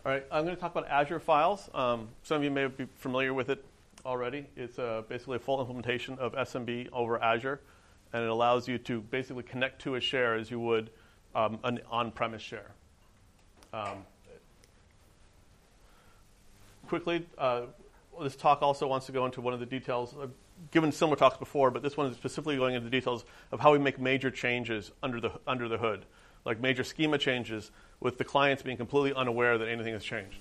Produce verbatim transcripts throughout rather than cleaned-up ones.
All right, I'm going to talk about Azure Files. Um, some of you may be familiar with it already. It's uh, basically a full implementation of S M B over Azure, and it allows you to basically connect to a share as you would um, an on-premise share. Um, quickly, uh, this talk also wants to go into one of the details. I've given similar talks before, but this one is specifically going into the details of how we make major changes under the under the hood, like major schema changes with the clients being completely unaware that anything has changed.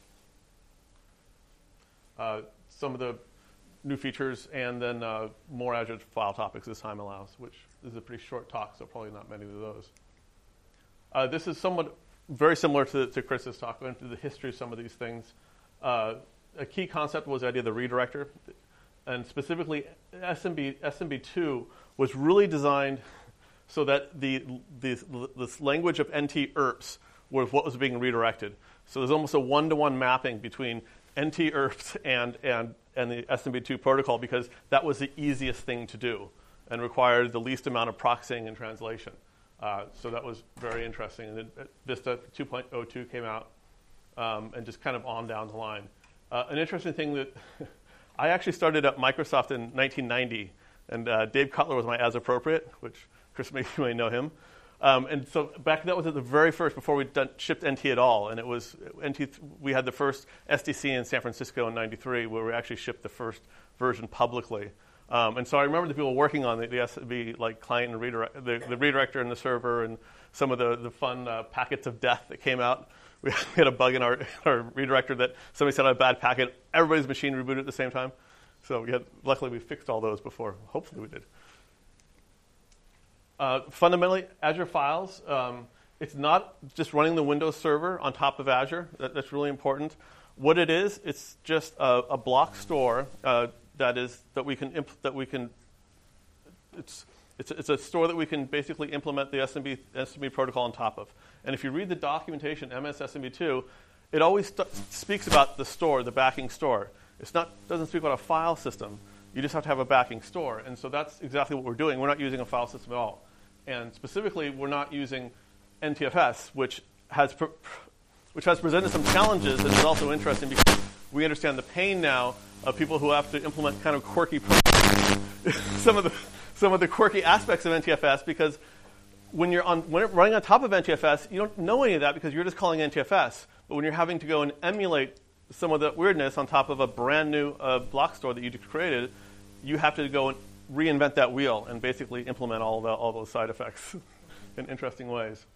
Uh, some of the new features, and then uh, more Azure file topics as time allows, which is a pretty short talk, so probably not many of those. Uh, this is somewhat very similar to, to Chris's talk, going into the history of some of these things. Uh, a key concept was the idea of the redirector, and specifically S M B S M B two was really designed so that the, the this language of N T I R Ps was what was being redirected. So there's almost a one-to-one mapping between N T I R Ps and, and, and the S M B two protocol, because that was the easiest thing to do and required the least amount of proxying and translation. Uh, so that was very interesting. And then Vista two point oh two came out, um, and just kind of on down the line. Uh, an interesting thing that I actually started at Microsoft in nineteen ninety, and uh, Dave Cutler was my as appropriate, which Chris may, you may know him. Um, and so back that was at the very first, before we'd done, shipped N T at all. And it was N T. We had the first S D C in San Francisco in ninety-three, where we actually shipped the first version publicly. Um, and so I remember the people working on the, the S M B like client and redirect, the, the redirector and the server, and some of the, the fun uh, packets of death that came out. We had a bug in our, our redirector that somebody sent out a bad packet. Everybody's machine rebooted at the same time. So we had, luckily we fixed all those before. Hopefully we did. Uh, fundamentally, Azure Files, um, it's not just running the Windows server on top of Azure. That, that's really important. What it is, it's just a, a block store uh, that is that we can imp- that we can. It's it's it's a store that we can basically implement the S M B S M B protocol on top of. And if you read the documentation, M S S M B two, it always st- speaks about the store, the backing store. It's not doesn't speak about a file system. You just have to have a backing store. And so that's exactly what we're doing. We're not using a file system at all. And specifically, we're not using N T F S, which has pr- which has presented some challenges, and is also interesting because we understand the pain now of people who have to implement kind of quirky some of the some of the quirky aspects of N T F S, because when you're on when you're running on top of N T F S, you don't know any of that because you're just calling N T F S. But when you're having to go and emulate some of the weirdness on top of a brand new uh, block store that you just created, you have to go and reinvent that wheel and basically implement all the, all those side effects in interesting ways.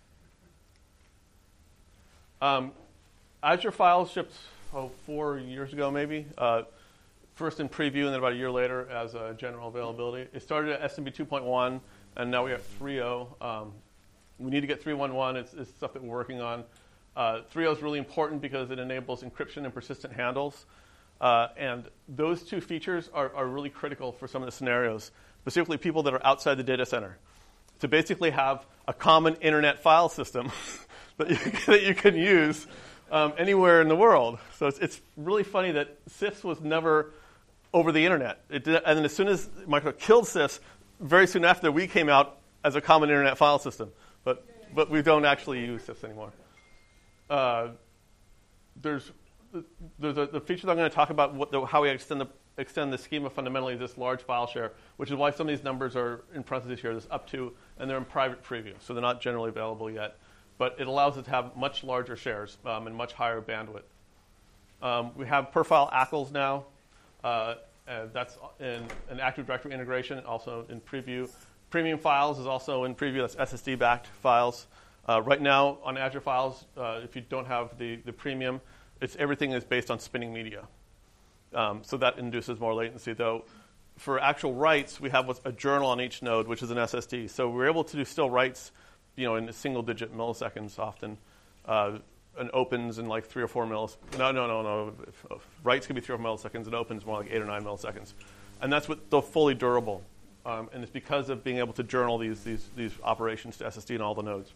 Um, Azure Files shipped oh, four years ago, maybe. Uh, first in preview, and then about a year later as a general availability. It started at S M B two point one, and now we have three point oh. Um, we need to get three point one. It's, it's stuff that we're working on. Uh, three point oh is really important because it enables encryption and persistent handles. Uh, and those two features are, are really critical for some of the scenarios, specifically people that are outside the data center, to basically have a common internet file system that, you, that you can use um, anywhere in the world. So it's, it's really funny that C I F S was never over the internet. It did, and then as soon as Microsoft killed C I F S, very soon after we came out as a common internet file system. But, but we don't actually use C I F S anymore. Uh, there's There's a, the feature that I'm going to talk about, what the, how we extend the, extend the schema fundamentally is this large file share, which is why some of these numbers are in parentheses here, this up to, and they're in private preview, so they're not generally available yet. But it allows us to have much larger shares um, and much higher bandwidth. Um, we have per file A C Ls now. Uh, and that's in an Active Directory integration, also in preview. Premium files is also in preview. That's S S D-backed files. Uh, right now on Azure Files, uh, if you don't have the, the premium, It's everything is based on spinning media. Um, so that induces more latency. Though for actual writes, we have what's a journal on each node, which is an S S D. So we're able to do still writes, you know, in single-digit milliseconds often, uh, and opens in like three or four milliseconds. No, no, no, no. Writes can be three or four milliseconds, and opens more like eight or nine milliseconds. And that's what they're fully durable. Um, and it's because of being able to journal these these these operations to S S D and all the nodes.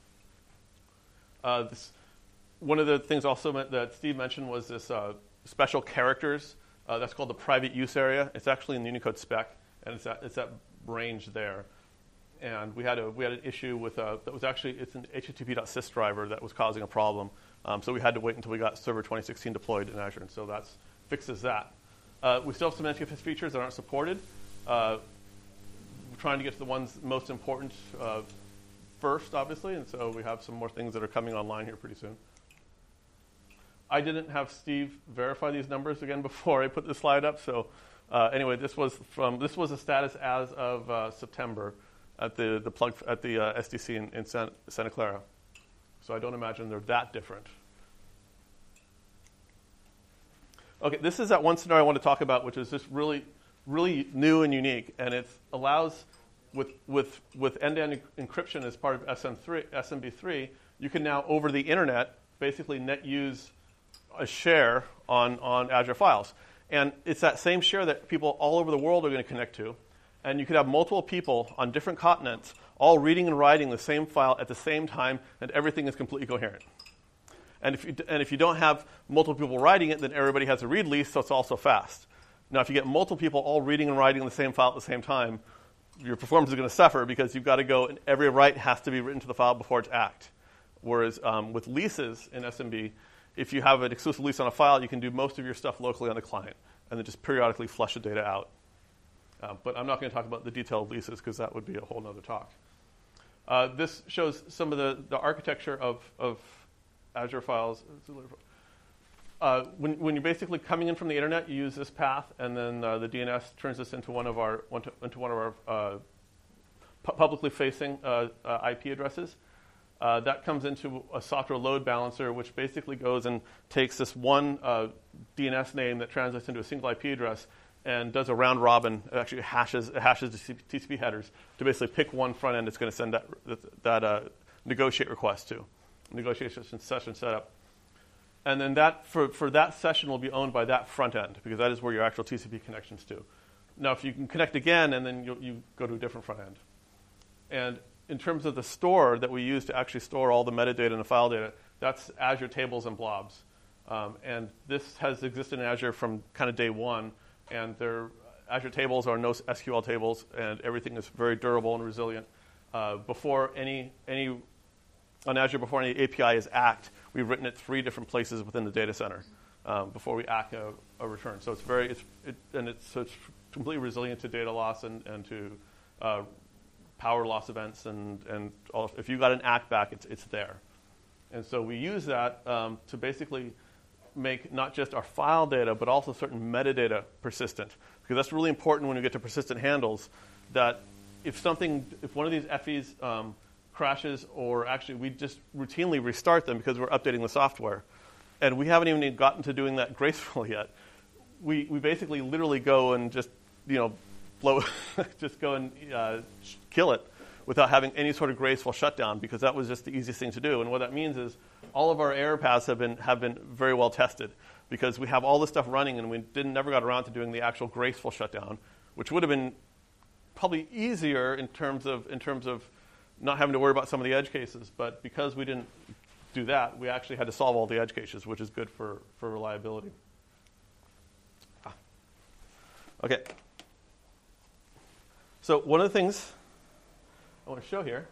Uh, this, one of the things also that Steve mentioned was this uh, special characters. Uh, that's called the private use area. It's actually in the Unicode spec, and it's that it's that range there. And we had a we had an issue with a, that was actually it's an H T T P dot sys driver that was causing a problem. Um, so we had to wait until we got Server twenty sixteen deployed in Azure, and so that fixes that. Uh, we still have some N T F S features that aren't supported. Uh, we're trying to get to the ones most important uh, first, obviously, and so we have some more things that are coming online here pretty soon. I didn't have Steve verify these numbers again before I put this slide up, so uh, anyway, this was from this was the status as of uh, September at the the plug at the uh, S D C in, in Santa, Santa Clara. So I don't imagine they're that different. Okay, this is that one scenario I want to talk about, which is just really, really new and unique, and it allows, with with with end-to-end encryption as part of S M three, S M B three, you can now over the internet basically net use a share on on Azure Files, and it's that same share that people all over the world are going to connect to, and you could have multiple people on different continents all reading and writing the same file at the same time, and everything is completely coherent. And if, you, and if you don't have multiple people writing it, then everybody has a read lease, so it's also fast. Now, if you get multiple people all reading and writing the same file at the same time, your performance is going to suffer because you've got to go, and every write has to be written to the file before it's act. Whereas um, with leases in S M B, if you have an exclusive lease on a file, you can do most of your stuff locally on the client, and then just periodically flush the data out. Uh, but I'm not going to talk about the detailed leases because that would be a whole other talk. Uh, this shows some of the, the architecture of, of Azure Files. Uh, when, when you're basically coming in from the internet, you use this path, and then uh, the D N S turns this into one of our into one of our uh, pu- publicly facing uh, uh, I P addresses. Uh, that comes into a software load balancer, which basically goes and takes this one uh, D N S name that translates into a single I P address and does a round robin. It actually hashes it hashes the T C P headers to basically pick one front end it's going to send that that uh, negotiate request to. Negotiation session setup. And then that for, for that session will be owned by that front end because that is where your actual T C P connection's to. Now, if you can connect again, and then you, you go to a different front end. And in terms of the store that we use to actually store all the metadata and the file data, that's Azure Tables and Blobs. Um, and this has existed in Azure from kind of day one. And their Azure Tables are no S Q L tables, and everything is very durable and resilient. Uh, before any any On Azure, before any A P I is act, we've written it three different places within the data center um, before we act a, a return. So it's very, it's, it, and it's, so it's completely resilient to data loss and, and to uh, power loss events. And, and all, if you got an act back, it's, it's there. And so we use that um, to basically make not just our file data, but also certain metadata persistent. Because that's really important when you get to persistent handles, that if something, if one of these F Es um, crashes, or actually we just routinely restart them because we're updating the software, and we haven't even gotten to doing that gracefully yet. We we basically literally go and just you know blow, just go and uh, kill it without having any sort of graceful shutdown, because that was just the easiest thing to do. And what that means is all of our error paths have been have been very well tested, because we have all this stuff running and we didn't never got around to doing the actual graceful shutdown, which would have been probably easier in terms of in terms of not having to worry about some of the edge cases. But because we didn't do that, we actually had to solve all the edge cases, which is good for, for reliability. Ah. Okay. So one of the things I want to show here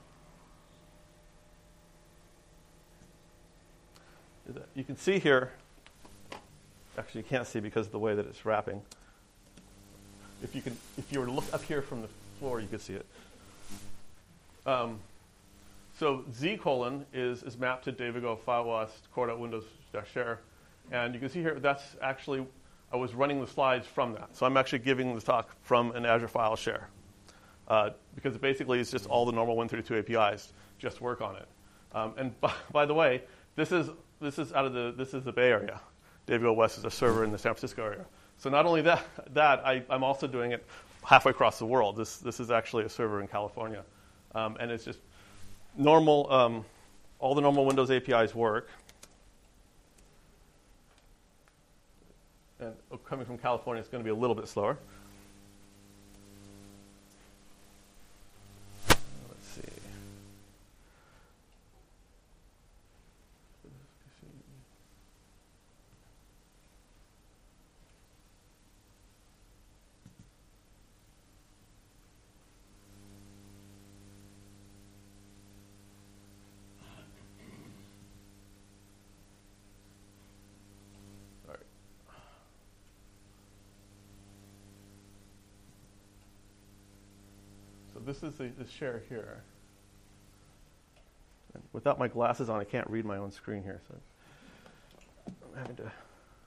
is that you can see here, actually you can't see because of the way that it's wrapping. If you can, if you were to look up here from the floor, you could see it. Um, so Z colon is, is mapped to Davigo FileOS core.windows-share. And you can see here that's actually, I was running the slides from that. So I'm actually giving the talk from an Azure file share. Uh, because basically it's just all the normal Win thirty-two A P Is, just work on it. Um, and by, by the way, this is this is out of the this is the Bay Area. Davigo West is a server in the San Francisco area. So not only that, that I, I'm also doing it halfway across the world. This this is actually a server in California. Um, and it's just normal, um, all the normal Windows A P Is work. And coming from California, it's going to be a little bit slower. Let's see. this is the, the share here. And without my glasses on, I can't read my own screen here, so I'm having to.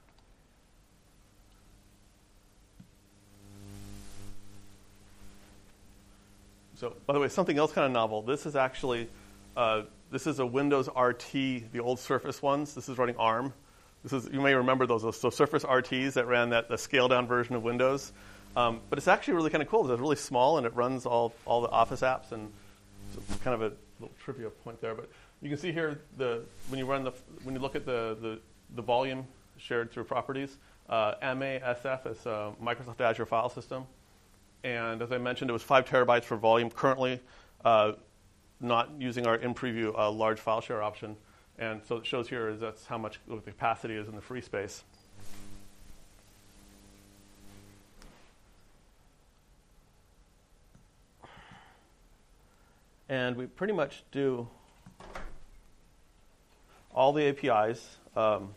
So, by the way, something else kind of novel. This is actually, uh, this is a Windows R T, the old Surface ones. This is running ARM. This is, you may remember those, so Surface R Ts that ran that the scaled-down version of Windows. Um, but it's actually really kind of cool. It's really small, and it runs all, all the Office apps, and it's kind of a little trivia point there. But you can see here the when you run the when you look at the the, the volume shared through properties, uh, M A S F is uh, Microsoft Azure file system, and as I mentioned, it was five terabytes for volume. Currently, uh, not using our in preview uh, large file share option, and so it shows here is that's how much the capacity is in the free space. And we pretty much do all the A P Is. Um,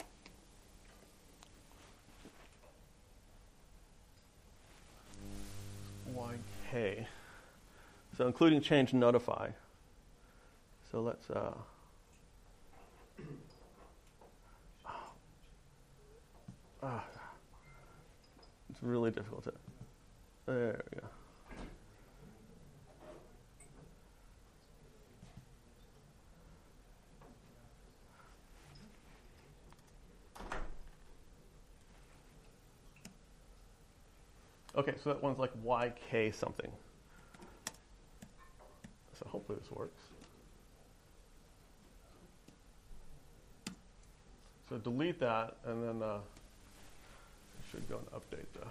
Y K. So including change and notify. So let's. Uh, oh, it's really difficult to. There we go. Okay, so that one's like Y K something. So hopefully this works. So delete that, and then uh, I should go and update the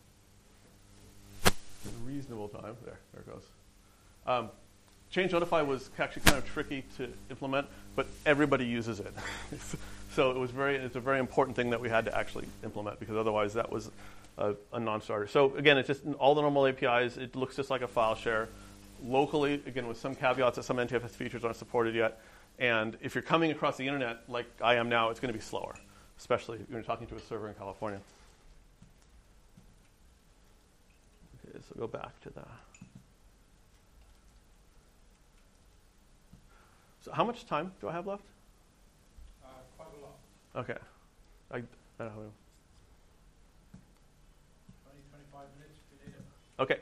in reasonable time. There, there it goes. Um, change notify was actually kind of tricky to implement, but everybody uses it. So it was very, it's a very important thing that we had to actually implement, because otherwise that was a, a non-starter. So again, it's just all the normal A P Is. It looks just like a file share. Locally, again, with some caveats that some N T F S features aren't supported yet. And if you're coming across the internet like I am now, it's going to be slower, especially if you're talking to a server in California. Okay, so go back to that. So how much time do I have left? Uh, quite a lot. Okay. I, I don't know. twenty, twenty-five minutes if you need it. Okay.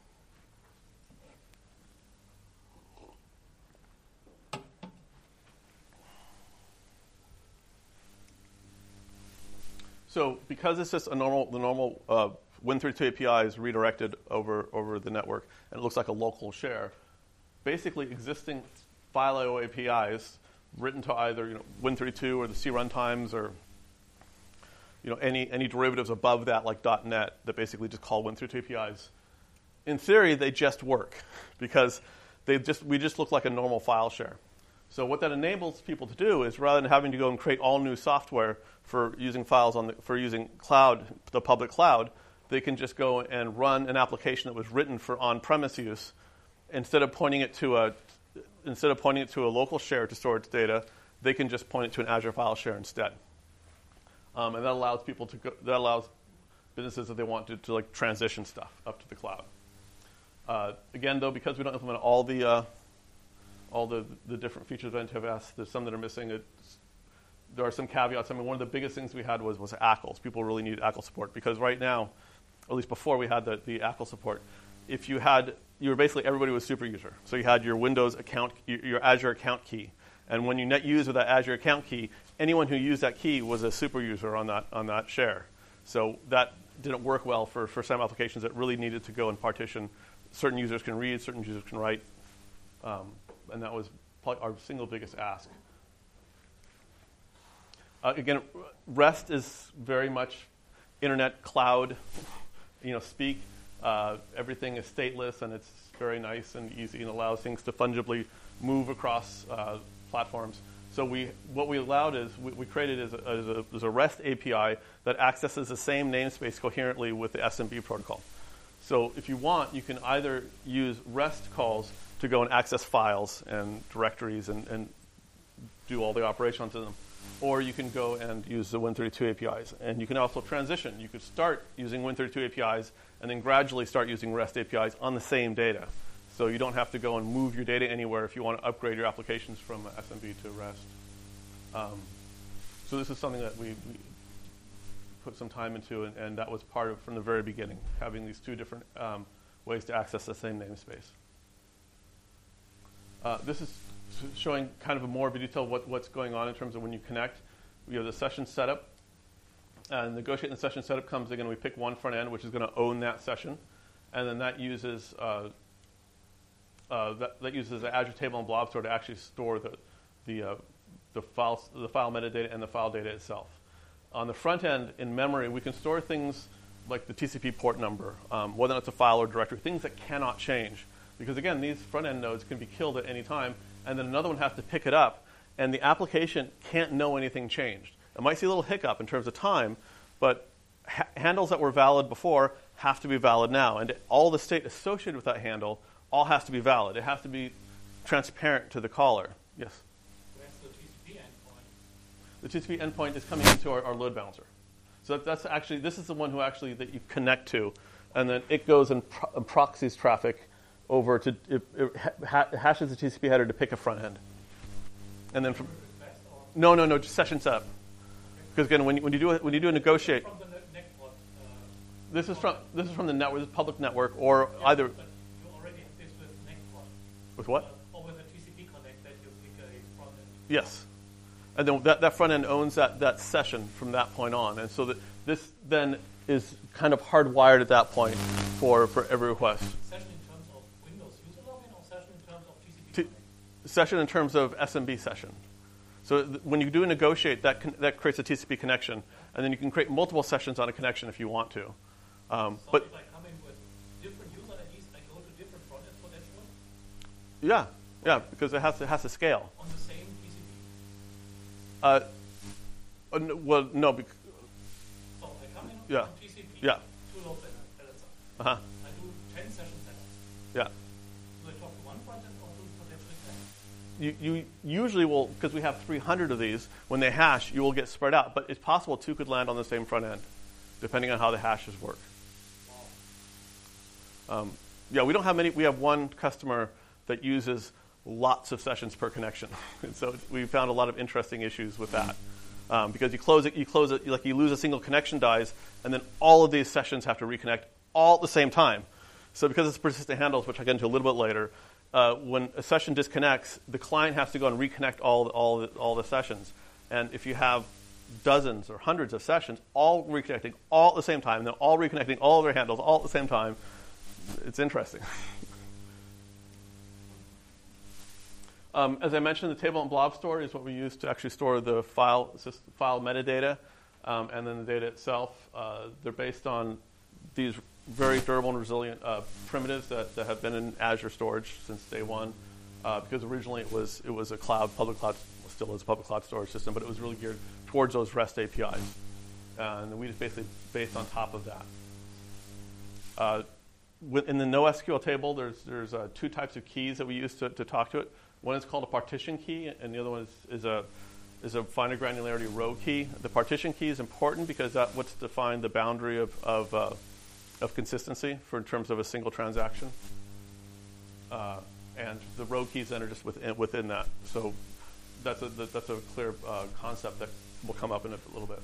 So because it's just a normal, the normal uh, Win thirty-two A P I is redirected over, over the network, and it looks like a local share, basically existing file I O A P Is written to either you know, Win thirty-two or the C runtimes or you know, any, any derivatives above that like .NET that basically just call Win thirty-two A P Is. In theory, they just work because they just, we just look like a normal file share. So what that enables people to do is, rather than having to go and create all new software for using files on the, for using cloud, the public cloud, they can just go and run an application that was written for on-premise use. Instead of pointing it to a instead of pointing it to a local share to store its data, they can just point it to an Azure file share instead. Um, and that allows people to go, that allows businesses that they want to, to like transition stuff up to the cloud. Uh, again, though, because we don't implement all the uh, all the, the different features of N T F S, there's some that are missing. It's, there are some caveats. I mean, one of the biggest things we had was, was A C Ls. People really needed A C L support because right now, or at least before we had the, the A C L support, if you had, you were basically, everybody was super user. So you had your Windows account, your, your Azure account key. And when you net use with that Azure account key, anyone who used that key was a super user on that, on that share. So that didn't work well for, for some applications that really needed to go and partition. Certain users can read, certain users can write. Um, and that was probably our single biggest ask. Uh, again, REST is very much internet cloud, you know, speak. Uh, everything is stateless, and it's very nice and easy and allows things to fungibly move across uh, platforms. So we, what we allowed is we, we created as a, as, a, as a REST A P I that accesses the same namespace coherently with the S M B protocol. So if you want, you can either use REST calls to go and access files and directories and, and do all the operations in them. Or you can go and use the Win thirty-two A P Is. And you can also transition. You could start using Win thirty-two A P Is and then gradually start using REST A P Is on the same data. So you don't have to go and move your data anywhere if you want to upgrade your applications from S M B to REST. Um, so this is something that we, we put some time into, and, and that was part of from the very beginning, having these two different um, ways to access the same namespace. Uh, this is showing kind of a more detail what, what's going on in terms of when you connect. We have the session setup. And negotiating the session setup comes again, we pick one front end, which is going to own that session. And then that uses uh, uh, that, that uses the Azure Table and Blob Store to actually store the the uh, the file the file metadata and the file data itself. On the front end, in memory, we can store things like the T C P port number, um, whether it's a file or directory, things that cannot change. Because again, these front end nodes can be killed at any time, and then another one has to pick it up, and the application can't know anything changed. It might see a little hiccup in terms of time, but ha- handles that were valid before have to be valid now. And all the state associated with that handle all has to be valid. It has to be transparent to the caller. Yes? Where's the T C P endpoint? The T C P endpoint is coming into our, our load balancer. So that, that's actually, this is the one who actually that you connect to, and then it goes and, pro- and proxies traffic over to, it, it ha- hashes the T C P header to pick a front end. And then from, no, no, no, just session setup. Because again, when you, when you do a, when you do a negotiate, From the ne- network, uh, this is from this is from the network, this is public network, or yeah, either but you already have this with network. with what? Uh, or with the T C P connect that you pick a front end. Yes, and then that, that front end owns that, that session from that point on, and so that this then is kind of hardwired at that point for, for every request. Session in terms of Windows user login or session in terms of T C P T- connect? Session in terms of S M B session. So th- when you do a negotiate, that con- that creates a T C P connection, and then you can create multiple sessions on a connection if you want to. Um, So but if I come in with different user I Ds, I go to different front ends for that one yeah, yeah, because it has to, it has to scale. on the same T C P. Uh, uh, n- well, no, bec- So I come in Yeah. on T C P, Yeah. two load balancer. uh-huh, I do ten session setups. yeah. Do I talk to one front end or to potentially ten? You, you usually will, because we have three hundred of these, when they hash, you will get spread out. But it's possible two could land on the same front end, depending on how the hashes work. Wow. Um, yeah, we don't have many. We have one customer that uses lots of sessions per connection. And so we found a lot of interesting issues with that. Um, because you close it, you close it, like you lose a single connection dies, and then all of these sessions have to reconnect all at the same time. So because it's persistent handles, which I'll get into a little bit later, uh, when a session disconnects, the client has to go and reconnect all, all, the, all the sessions. And if you have dozens or hundreds of sessions all reconnecting all at the same time, and they're all reconnecting all of their handles all at the same time, it's interesting. Um, as I mentioned, the table and blob store is what we use to actually store the file file metadata um, and then the data itself. Uh, they're based on these very durable and resilient uh, primitives that, that have been in Azure storage since day one. Uh, because originally it was it was a cloud, public cloud, still is a public cloud storage system, but it was really geared towards those REST A P Is. Uh, and we just basically based on top of that. Uh, in the NoSQL table, there's there's uh, two types of keys that we use to, to talk to it. One is called a partition key, and the other one is, is a is a finer granularity row key. The partition key is important because that's what's defined the boundary of of, uh, of consistency for in terms of a single transaction. Uh, and the row keys then are just within within that. So that's a that's a clear uh, concept that will come up in a little bit.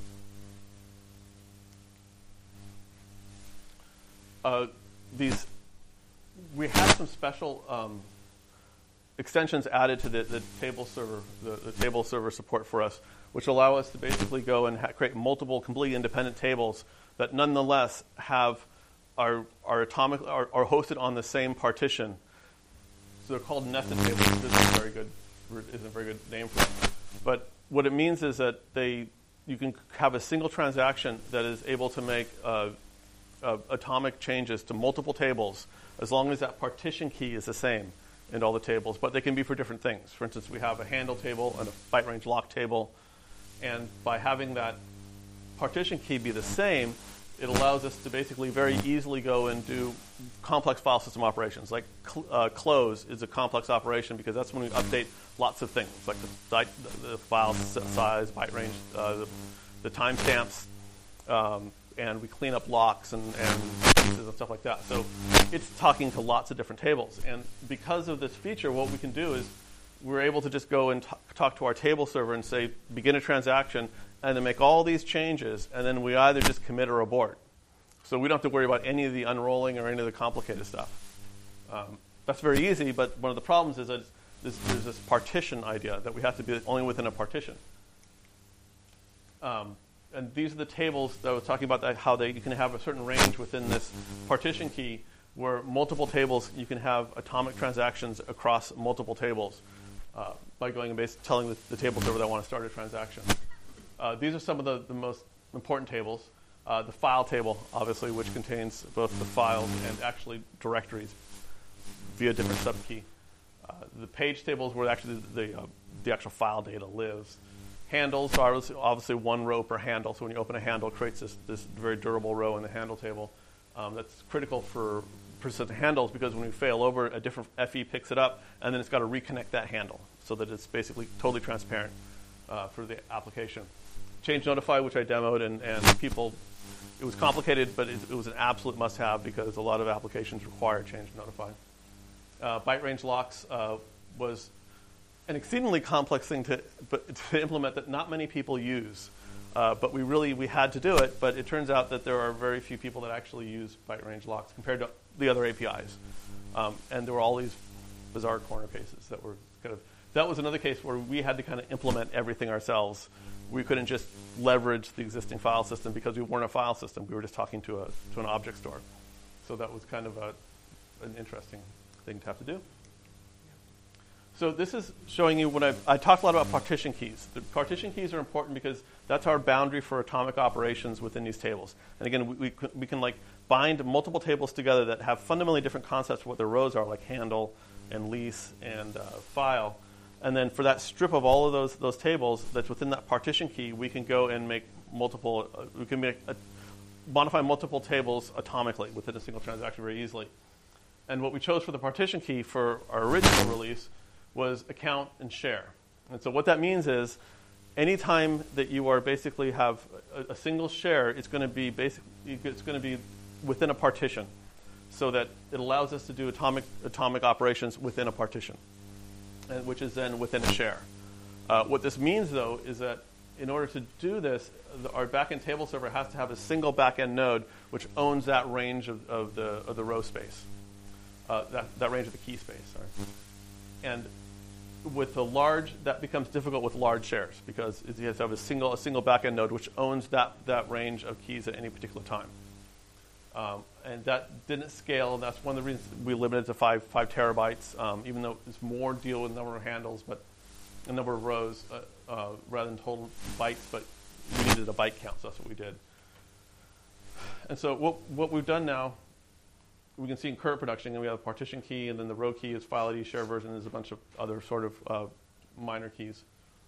Uh, these we have some special. Um, extensions added to the, the table server, the, the table server support for us, which allow us to basically go and ha- create multiple completely independent tables that nonetheless have are are atomic are, are hosted on the same partition. So they're called nested tables. This is a very good isn't a very good name for them. But what it means is that they you can have a single transaction that is able to make uh, uh, atomic changes to multiple tables as long as that partition key is the same in all the tables, but they can be for different things. For instance, we have a handle table and a byte range lock table, and by having that partition key be the same, it allows us to basically very easily go and do complex file system operations. Like cl- uh, close is a complex operation because that's when we update lots of things, like the, the, the file size, byte range, uh, the, the timestamps, um, and we clean up locks and, and pieces and stuff like that. So it's talking to lots of different tables. And because of this feature, what we can do is we're able to just go and t- talk to our table server and say, begin a transaction, and then make all these changes, and then we either just commit or abort. So we don't have to worry about any of the unrolling or any of the complicated stuff. Um, that's very easy, but one of the problems is that there's, there's this partition idea that we have to be only within a partition. Um, and these are the tables that I was talking about, that how they, you can have a certain range within this partition key where multiple tables, you can have atomic transactions across multiple tables uh, by going and basically telling the, the table server that I want to start a transaction. Uh, these are some of the, the most important tables. Uh, the file table, obviously, which contains both the files and actually directories via different subkey. Uh, the page tables where actually the, the, uh, the actual file data lives. Handles are obviously one row per handle. So when you open a handle, it creates this, this very durable row in the handle table. Um, that's critical for persistent handles because when we fail over, a different F E picks it up, and then it's got to reconnect that handle so that it's basically totally transparent uh, for the application. Change notify, which I demoed, and, and people, it was complicated, but it, it was an absolute must-have because a lot of applications require change notify. Uh, byte range locks uh, was an exceedingly complex thing to, but, to implement that not many people use. Uh, but we really, we had to do it, but it turns out that there are very few people that actually use byte range locks compared to the other A P Is. Um, and there were all these bizarre corner cases that were kind of, that was another case where we had to kind of implement everything ourselves. We couldn't just leverage the existing file system because we weren't a file system. We were just talking to a to an object store. So that was kind of a, an interesting thing to have to do. So this is showing you what I've, I talked a lot about partition keys. The partition keys are important because that's our boundary for atomic operations within these tables. And again, we, we, we can like bind multiple tables together that have fundamentally different concepts for what their rows are, like handle and lease and uh, file. And then for that strip of all of those those tables that's within that partition key, we can go and make multiple, uh, we can make a, modify multiple tables atomically within a single transaction very easily. And what we chose for the partition key for our original release was account and share. And so what that means is anytime that you are basically have a, a single share, it's going to be basic, it's going to be within a partition so that it allows us to do atomic atomic operations within a partition, and which is then within a share. Uh, what this means, though, is that in order to do this, the, our backend table server has to have a single backend node which owns that range of, of the of the row space, uh, that, that range of the key space. Sorry. And with the large, that becomes difficult with large shares because you have to have a single a single backend node which owns that that range of keys at any particular time. Um, and that didn't scale, and that's one of the reasons we limited to five five terabytes, um, even though it's more deal with the number of handles, but a number of rows uh, uh, rather than total bytes. But we needed a byte count, so that's what we did. And so what what we've done now, we can see in current production, and we have a partition key, and then the row key is file I D, share version, there's a bunch of other sort of uh, minor keys.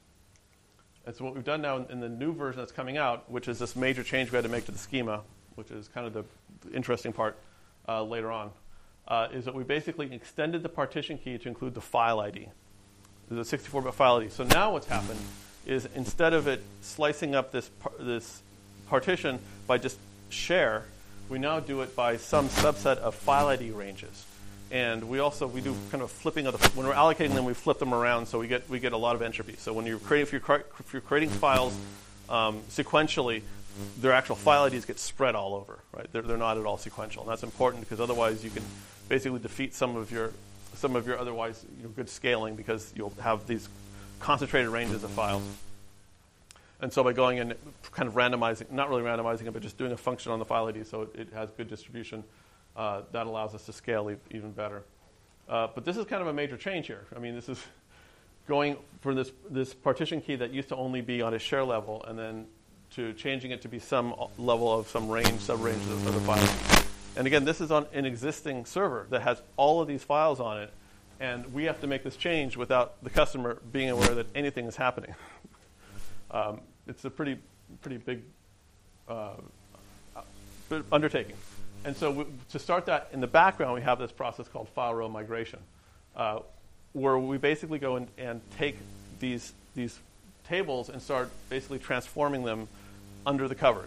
And so what we've done now in, in the new version that's coming out, which is this major change we had to make to the schema, which is kind of the interesting part uh, later on, uh, is that we basically extended the partition key to include the file I D. There's a sixty-four bit file I D. So now what's happened is instead of it slicing up this par- this partition by just share, we now do it by some subset of file I D ranges. And we also, we do kind of flipping of the, when we're allocating them, we flip them around so we get we get a lot of entropy. So when you're creating, if you're, if you're creating files um, sequentially, their actual file I Ds get spread all over, right? They're, they're not at all sequential. And that's important because otherwise you can basically defeat some of your some of your otherwise you know, good scaling because you'll have these concentrated ranges of files. And so by going and kind of randomizing, not really randomizing it, but just doing a function on the file I D so it, it has good distribution, uh, that allows us to scale e- even better. Uh, but this is kind of a major change here. I mean, this is going from this, this partition key that used to only be on a share level and then to changing it to be some level of some range, sub-range of, of the file. And again, this is on an existing server that has all of these files on it, and we have to make this change without the customer being aware that anything is happening. Um, it's a pretty, pretty big uh, undertaking. And so we, to start that, in the background, we have this process called file row migration, uh, where we basically go and, and take these, these tables and start basically transforming them under the covers.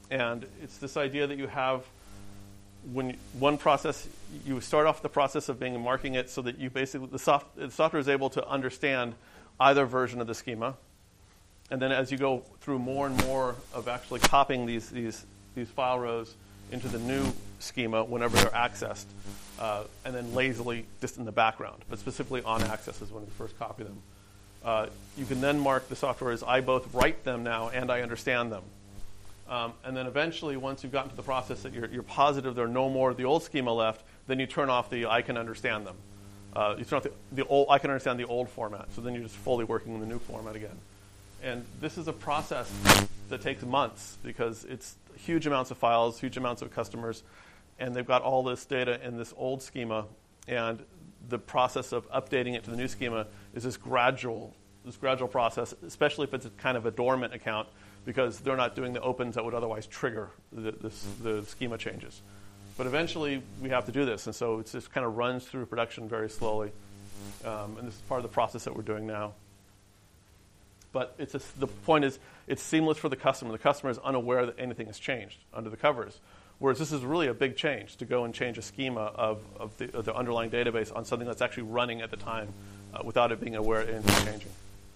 And it's this idea that you have, when you, one process, you start off the process of being marking it so that you basically, the, soft, the software is able to understand either version of the schema. And then as you go through more and more of actually copying these, these, these file rows into the new schema whenever they're accessed, uh, and then lazily just in the background, but specifically on access is when you first copy them. Uh, you can then mark the software as I both write them now and I understand them. Um, and then eventually, once you've gotten to the process that you're, you're positive there are no more of the old schema left, then you turn off the I can understand them. Uh, you turn off the, the old, I can understand the old format. So then you're just fully working in the new format again. And this is a process that takes months because it's huge amounts of files, huge amounts of customers, and they've got all this data in this old schema. And the process of updating it to the new schema is this gradual, this gradual process, especially if it's a kind of a dormant account, because they're not doing the opens that would otherwise trigger the, this, the schema changes. But eventually, we have to do this, and so it just kind of runs through production very slowly. Um, and this is part of the process that we're doing now. But it's a, the point is, it's seamless for the customer. The customer is unaware that anything has changed under the covers, whereas this is really a big change to go and change a schema of, of, the, of the underlying database on something that's actually running at the time uh, without it being aware that anything's changing.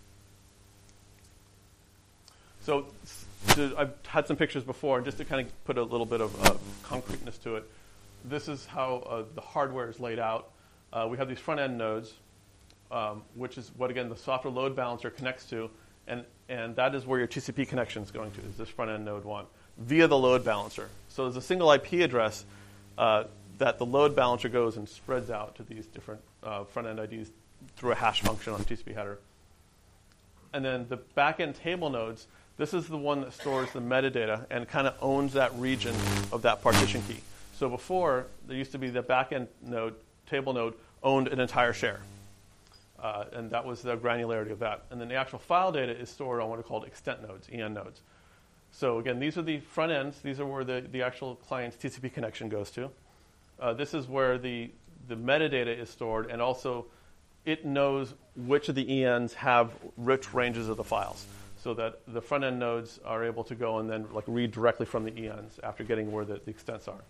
So to, I've had some pictures before, and just to kind of put a little bit of uh, concreteness to it, this is how uh, the hardware is laid out. Uh, we have these front-end nodes, um, which is what, again, the software load balancer connects to, and, and that is where your T C P connection is going to, is this front-end node one, via the load balancer. So there's a single I P address uh, that the load balancer goes and spreads out to these different uh, front-end I Ds through a hash function on the T C P header. And then the back-end table nodes, this is the one that stores the metadata and kind of owns that region of that partition key. So before, there used to be the back-end node, table node, owned an entire share. Uh, and that was the granularity of that. And then the actual file data is stored on what are called extent nodes, E N nodes. So again, these are the front ends. These are where the, the actual client's T C P connection goes to. Uh, this is where the, the metadata is stored, and also it knows which of the E Ns have rich ranges of the files, so that the front-end nodes are able to go and then like read directly from the E Ns after getting where the, the extents are.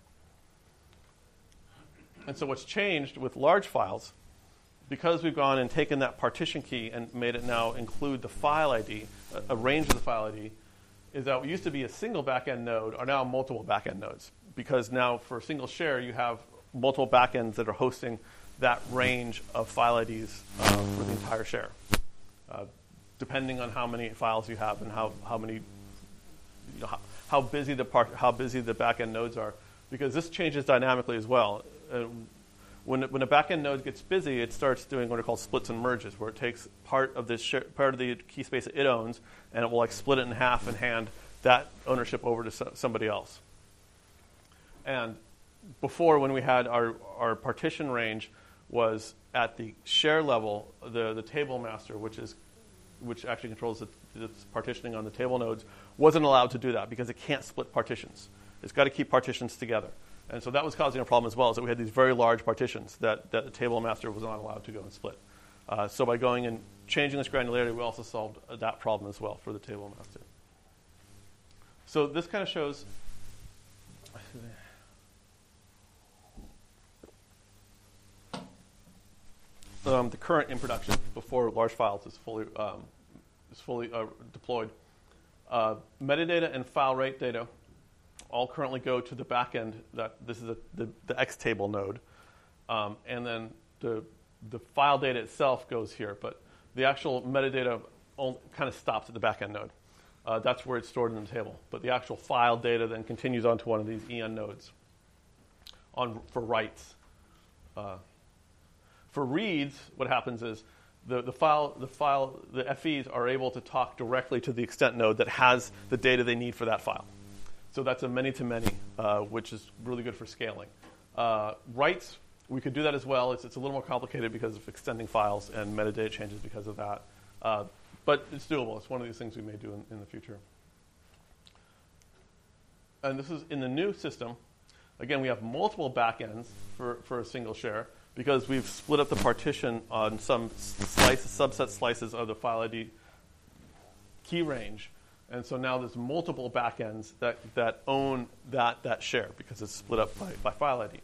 And so what's changed with large files, because we've gone and taken that partition key and made it now include the file I D, a, a range of the file I D, is that what used to be a single back-end node are now multiple back-end nodes. Because now for a single share, you have multiple back-ends that are hosting that range of file I Ds uh, for the entire share. Uh, depending on how many files you have and how, how many, you know, how, how busy the part, how busy the back-end nodes are, because this changes dynamically as well. Uh, when when a back-end node gets busy, it starts doing what are called splits and merges, where it takes part of this share, part of the key space that it owns, and it will like split it in half and hand that ownership over to so, somebody else. And before, when we had our our partition range was at the share level, the the table master, which is which actually controls the, the partitioning on the table nodes, wasn't allowed to do that because it can't split partitions. It's got to keep partitions together. And so that was causing a problem as well, is that we had these very large partitions that, that the table master was not allowed to go and split. Uh, so by going and changing this granularity, we also solved uh, that problem as well for the table master. So this kind of shows Um, the current in production before large files is fully um, is fully uh, deployed. Uh, metadata and file rate data all currently go to the back end. That this is a, the the X table node, um, and then the the file data itself goes here. But the actual metadata kind of stops at the back end node. Uh, that's where it's stored in the table. But the actual file data then continues onto one of these E N nodes on for writes. Uh, For reads, what happens is the, the file, the file, the F Es are able to talk directly to the extent node that has the data they need for that file. So that's a many-to-many, uh, which is really good for scaling. Uh, writes, we could do that as well. It's, it's a little more complicated because of extending files and metadata changes because of that. Uh, but it's doable. It's one of these things we may do in, in the future. And this is in the new system. Again, we have multiple backends for, for a single share, because we've split up the partition on some slices, subset slices of the file I D key range And so now there's multiple backends that, that own that, that share because it's split up by, by file I D.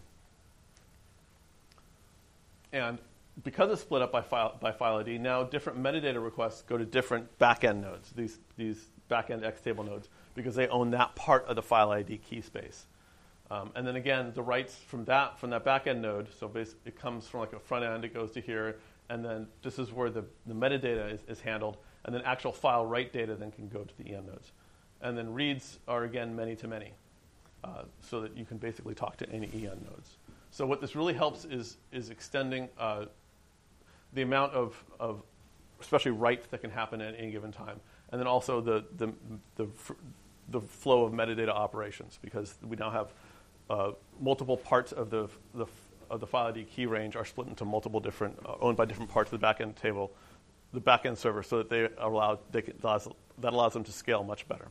And because it's split up by file, by file I D, now different metadata requests go to different backend nodes, these, these backend Xtable nodes, because they own that part of the file I D key space. Um, and then again, the writes from that from that backend node, so basically it comes from like a front end, it goes to here, and then this is where the, the metadata is, is handled, and then actual file write data then can go to the E N nodes. And then reads are, again, many-to-many, uh, so that you can basically talk to any E N nodes. So what this really helps is, is extending uh, the amount of, of especially writes that can happen at any given time, and then also the, the, the, the flow of metadata operations, because we now have uh, multiple parts of the, the, of the file I D key range are split into multiple different, uh, owned by different parts of the backend table, the backend server, so that they allow, they can, allows, that allows them to scale much better.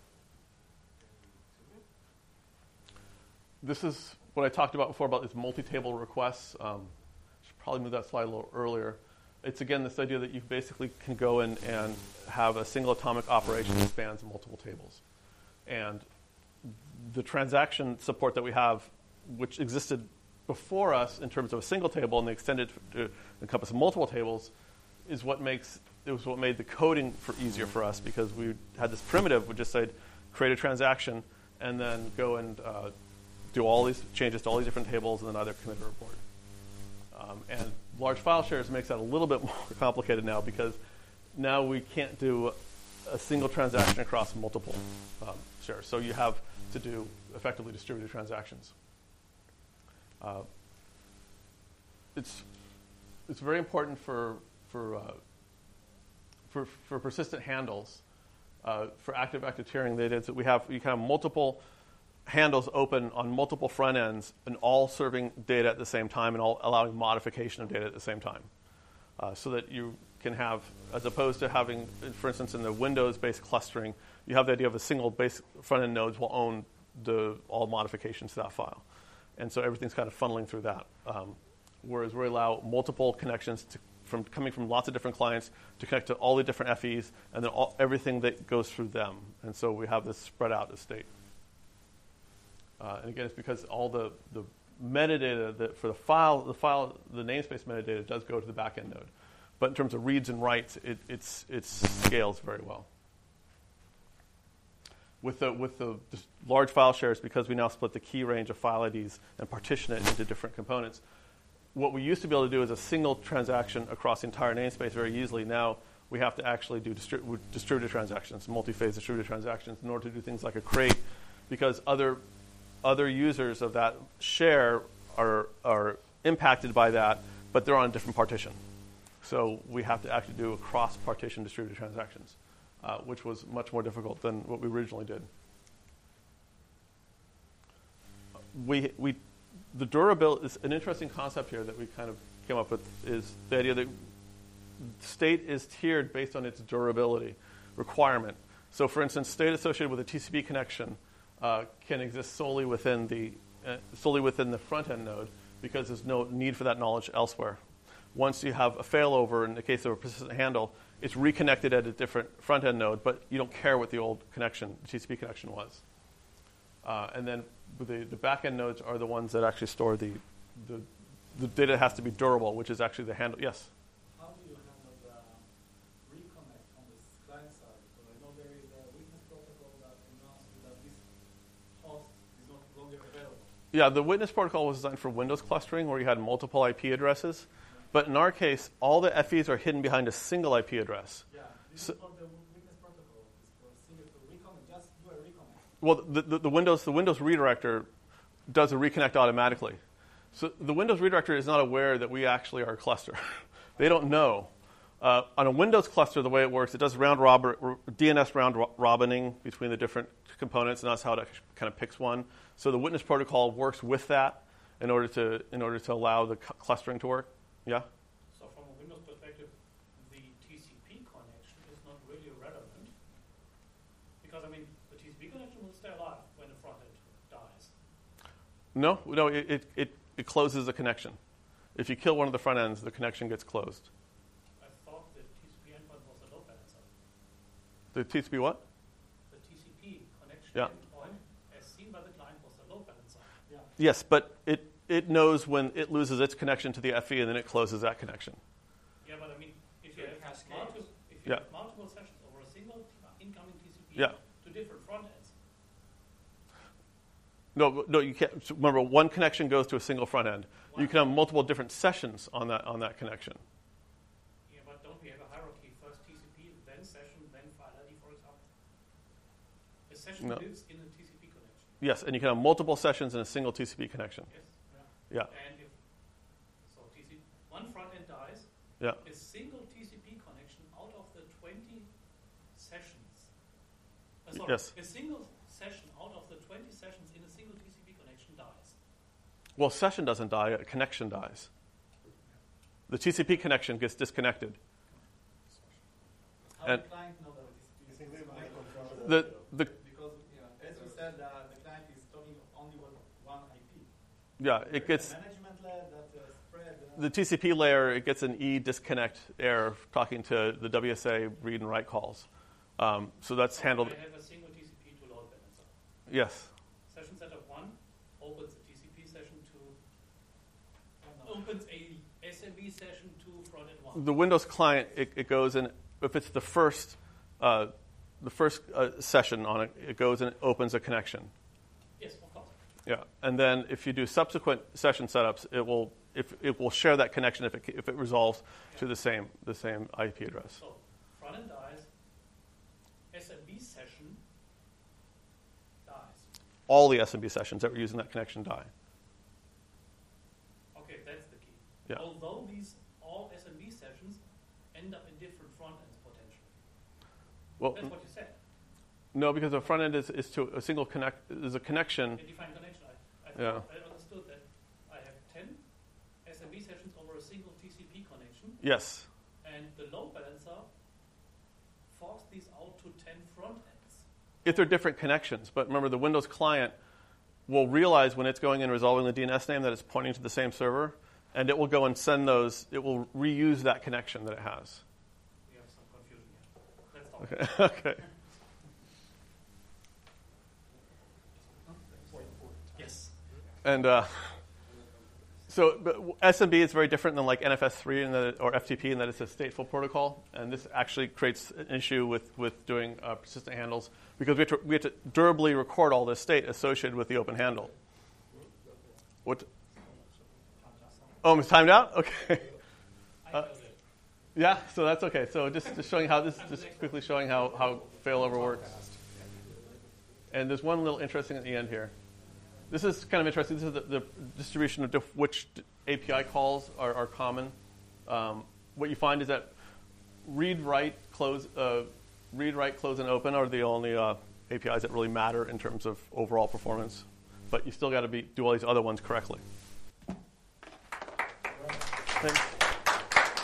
This is what I talked about before about these multi-table requests. Um, should probably move that slide a little earlier. It's, again, this idea that you basically can go in and have a single atomic operation that spans multiple tables. And the transaction support that we have, which existed before us in terms of a single table and they extended to encompass multiple tables, is what makes it was what made the coding for easier for us, because we had this primitive which just said create a transaction and then go and uh, do all these changes to all these different tables and then either commit or report. Um, and large file shares makes that a little bit more complicated now, because now we can't do a single transaction across multiple um, shares. So you have to do effectively distributed transactions. Uh, it's it's very important for for uh, for, for persistent handles. Uh, for active-active tiering, that is that we have you can have multiple handles open on multiple front ends and all serving data at the same time and all allowing modification of data at the same time. Uh, so that you can have, as opposed to having, for instance, in the Windows-based clustering, you have the idea of a single base front-end nodes will own the, all modifications to that file. And so everything's kind of funneling through that. Um, whereas we allow multiple connections to, from coming from lots of different clients to connect to all the different F Es and then all, everything that goes through them. And so we have this spread out estate. Uh, and again, it's because all the, the metadata that for the file, the file, the namespace metadata does go to the backend node. But in terms of reads and writes, it it's, it scales very well. With the with the large file shares, because we now split the key range of file I Ds and partition it into different components, what we used to be able to do is a single transaction across the entire namespace very easily. Now we have to actually do distri- distributed transactions, multi-phase distributed transactions, in order to do things like a crate, because other other users of that share are are impacted by that, but they're on a different partition. So we have to actually do a cross-partition distributed transactions, uh, which was much more difficult than what we originally did. We we the durability is an interesting concept here that we kind of came up with, is the idea that state is tiered based on its durability requirement. So, for instance, state associated with a T C P connection uh, can exist solely within the uh, solely within the front end node, because there's no need for that knowledge elsewhere. Once you have a failover, in the case of a persistent handle, it's reconnected at a different front end node, but you don't care what the old connection, T C P connection, was. Uh, and then the, the back end nodes are the ones that actually store the, the the data has to be durable, which is actually the handle. Yes. How do you handle the reconnect on the client side? Because I know there is a witness protocol that announces that this host is no longer available. Yeah, the witness protocol was designed for Windows clustering, where you had multiple I P addresses. But in our case, all the F Es are hidden behind a single I P address. Yeah, this so, is for the witness protocol. It's for single to reconnect. Just do a reconnect. Well, the, the, the Windows the Windows redirector does a reconnect automatically. So the Windows redirector is not aware that we actually are a cluster. They don't know. Uh, on a Windows cluster, the way it works, it does round robber, D N S round robining between the different components, and that's how it kind of picks one. So the witness protocol works with that in order to in order to allow the cu- clustering to work. Yeah? So from a Windows perspective, the T C P connection is not really relevant, because, I mean, the T C P connection will stay alive when the front end dies. No, no, it, it, it, it closes the connection. If you kill one of the front ends, the connection gets closed. I thought the T C P endpoint was a load balancer. The T C P what? Yeah. endpoint, as seen by the client, was the load balancer. Yeah. Yes, but it, it knows when it loses its connection to the F E and then it closes that connection. Yeah, but I mean, if you It have cascades. multiple, if you Yeah. have multiple sessions over a single incoming T C P Yeah. to different front ends, No, no, you can't. So remember, one connection goes to a single front end. You can have multiple different sessions on that on that connection. yeah, but don't we have a hierarchy? First T C P, then session, then file I D, for example? A session No. lives in a T C P connection. Yes, and you can have multiple sessions in a single T C P connection. Yes. Yeah, And if so, T C P, one front end dies, yeah, a single T C P connection out of the twenty sessions. Uh, sorry, Yes. a single session out of the twenty sessions in a single T C P connection dies. well, session doesn't die, a connection dies. The T C P connection gets disconnected. How And- the client know that it's You think they might control The, the, because you know, as you said, uh, the client is talking only with one I P. yeah, it gets, Management layer that uh, spread. Uh, the T C P layer, it gets an E disconnect error talking to the W S A read and write calls. Um, so that's handled, I have a single T C P to load balancer. yes. Session setup one opens a T C P session to opens a S M B session to front end one. The Windows client, it, it goes in, if it's the first, uh, the first uh, session on it, it goes and it opens a connection. Yes, of course. Yeah, and then if you do subsequent session setups, it will if it will share that connection if it if it resolves to the same the same I P address. So front end dies, S M B session dies. All the S M B sessions that were using that connection die. Okay, that's the key. Yeah. Although these all S M B sessions end up in different front ends potentially. Well, That's what you said. no, because the front end is, is to a single connect. Is a connection. A defined connection. I, I, Yeah. thought, I understood that I have ten S M B sessions over a single T C P connection, Yes. and the load balancer forks these out to ten front ends. If they're different connections, but remember the Windows client will realize when it's going and resolving the D N S name that it's pointing to the same server, and it will go and send those. It will reuse that connection that it has. We have some confusion here. Let's stop. Okay. Okay. Yes. And uh, so but S M B is very different than like N F S three in that it, or F T P in that it's a stateful protocol. And this actually creates an issue with, with doing uh, persistent handles because we have, to, we have to durably record all this state associated with the open handle. What? Oh, it's timed out? Okay. I Uh, know that. Yeah, so that's okay. So just, just showing how this, just quickly showing how, how failover works. And there's one little interesting at the end here. This is kind of interesting. This is the, the distribution of diff- which A P I calls are, are common. Um, what you find is that read, write, close, uh, read, write, close, and open are the only uh, A P Is that really matter in terms of overall performance. But you still got to be do all these other ones correctly. Thanks.